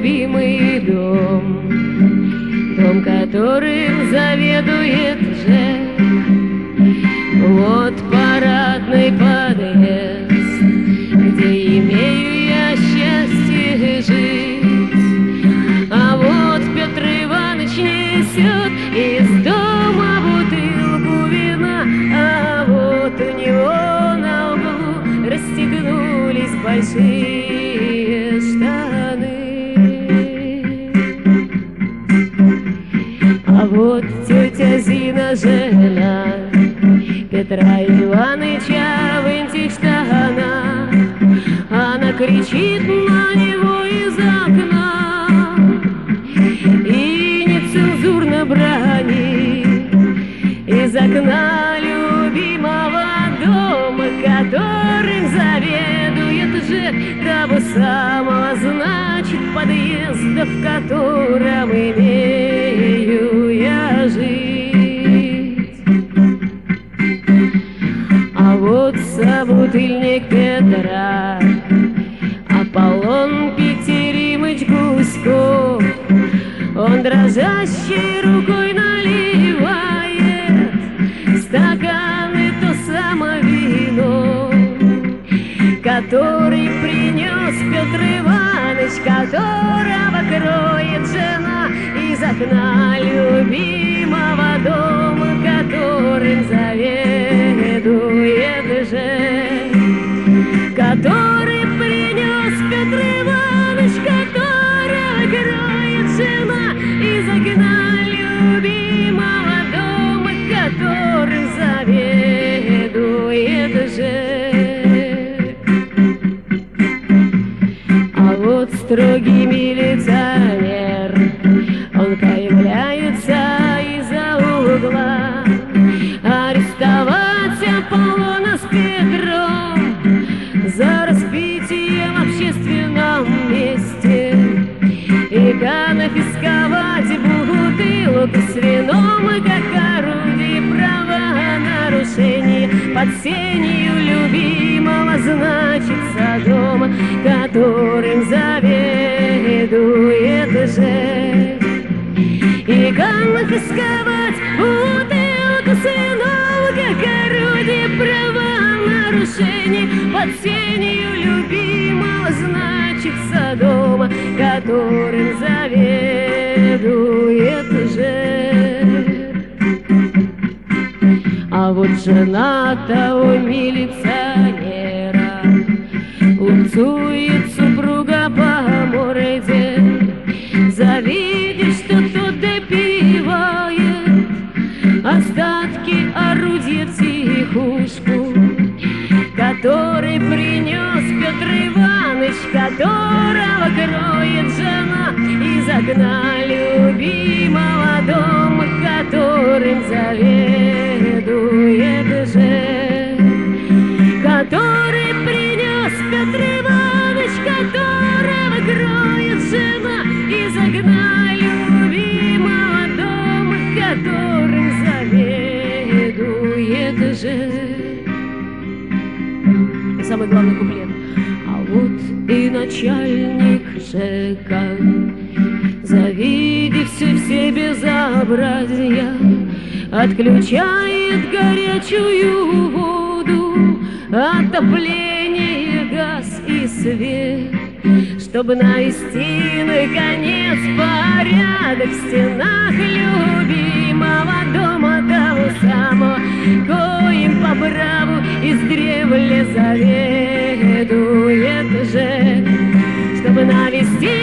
любимый дом, дом, которым заведует Жек. Вот парадный подъезд, где имею я счастье жить. А вот Петр Иванович несет из дома бутылку вина, а вот у него на углу расстегнулись большие штаны. А вот тетя Зина, жена Петра Иваныча в этих штанах, она кричит на него из окна и нецензурно бранит из окна любимого дома, которым заведует Жек, того самого, значит, подъезда, в котором имею я жить. А вот собутыльник Петра, Аполлон Петеримыч Гуськов, он дрожащей рукой наливает стаканы то самое вино, который принес Петр Иванович, которого кроет жена из окна любимого дома, которым заведует Жек. Который принес Петр Иванович, которого кроет жена из окна любимого дома, которым заведует Жек. А вот строгий милиционер, он появляется из-за угла арестовать Аполлона с Петром за распитие в общественном месте и конфисковать бутылку с вином, как орудие правонарушения под сенью любимого, значится, дома, которым заведует Жек. И конфисковать бутылку с вином, как орудие правонарушения под сенью любимого, значится, дома, которым заведует Жек. А вот жена того милиционера лупцует супруга по морде, завидев, что тот допивает остатки орудия втихушку, который принес Петр Иванович, которого кроет жена из окна любимого дома, которым заведует Жек. Который принес Петр Иванович, которого кроет жена из окна любимого дома, которым заведует Жек. И самый главный куплет. А вот и начальник Жека, завидев все безобразия, отключает горячую воду, отопление, газ и свет, чтобы навести наконец порядок в стенах любимого дома, того самого, коим по праву издревле заведует Жек. Чтобы навести